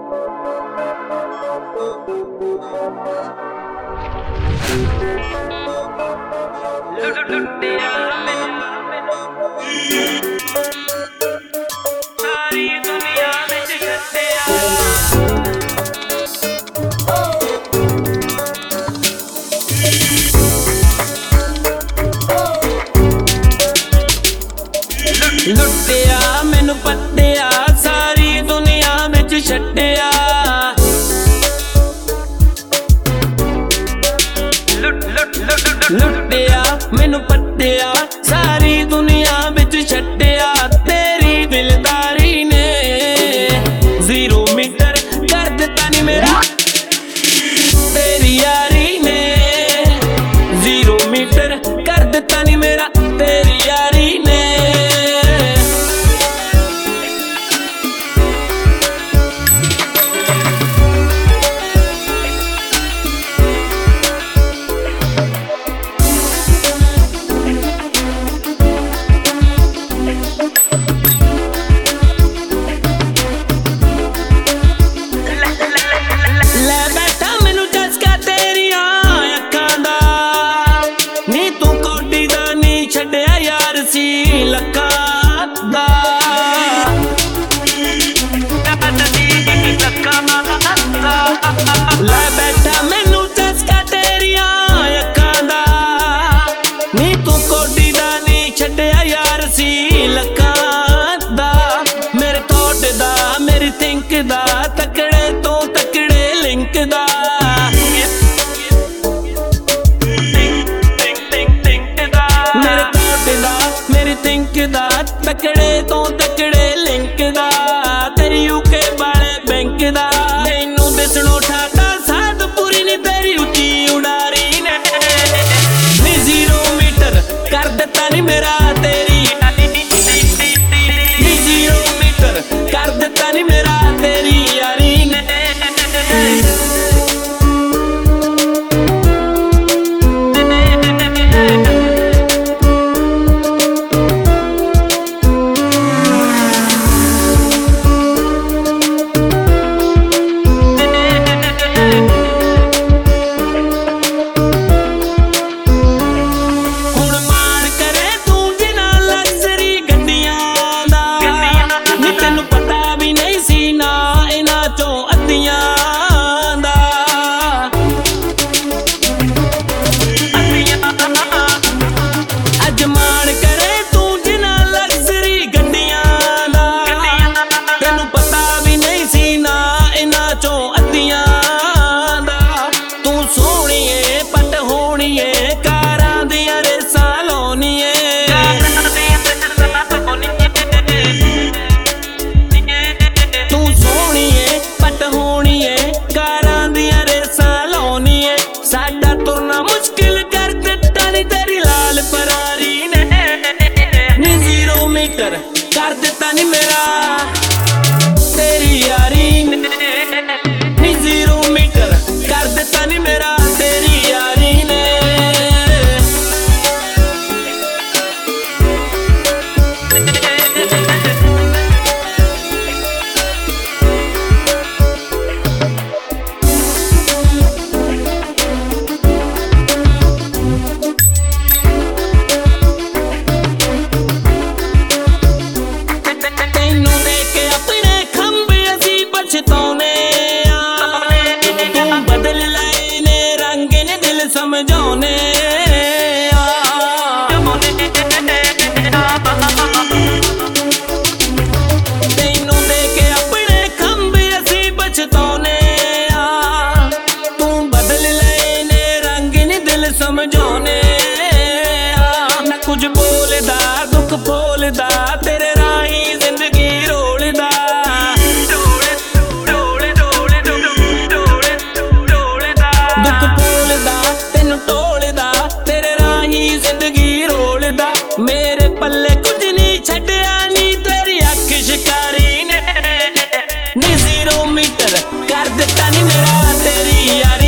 लुटिया मैनू पत्तिया सारी दुनिया विच छड्डिया। लुटिया मैनू पत्तिया सारी दुनिया विच छड्डिया। तेरी दिलदारी ने 0 मीटर कर दिता नी मेरा, तेरी यारी ने 0 मीटर कर दिता नी मेरा, तेरी यारी ने। लै बैठा मैनू चस्का तेरिया अखां दा, नी तू कोडी दा नी छड्डिया यार सी लखां दा। मेरे थॉट दा मेरी थिंक दा तकड़े तो तकड़े लिंक दा। मेरे थॉट दा मेरी थिंक दा तकड़े तो तकड़े लिंक दा। तेरी यूके वाले बैंक दा मैनू दिसणो ठाटा साध पूरी नी तेरी उची उड़ारी ने। नी 0 मीटर कर दिता नी मेरा, तेरी नी 0 मीटर कर दिता नी मेरा, तेरी यारी ने। साडा तुरना मुश्किल कर दिता नी तेरी लाल फरारी ने। नी 0 मीटर कर दिता नी मेरा, तेरी यारी ने। नी 0 मीटर कर दिता नी मेरा, तेरी यारी ने। समझौने तैनू दे के अपने खंबे असी बचतौने। तू बदल लेने रंग नी दिल समझौने। मैं कुछ बोलदा दुख बोलदा तेरे राही जिंदगी रोलदा। दुख बोलदा तेनू टोलदा तेरे राही जिंदगी रोलदा। मेरे पल्ले कुछ नहीं छड्डिया नी तेरी अख शिकारी ने। नी 0 मीटर कर दिता नी मेरा, तेरी यारी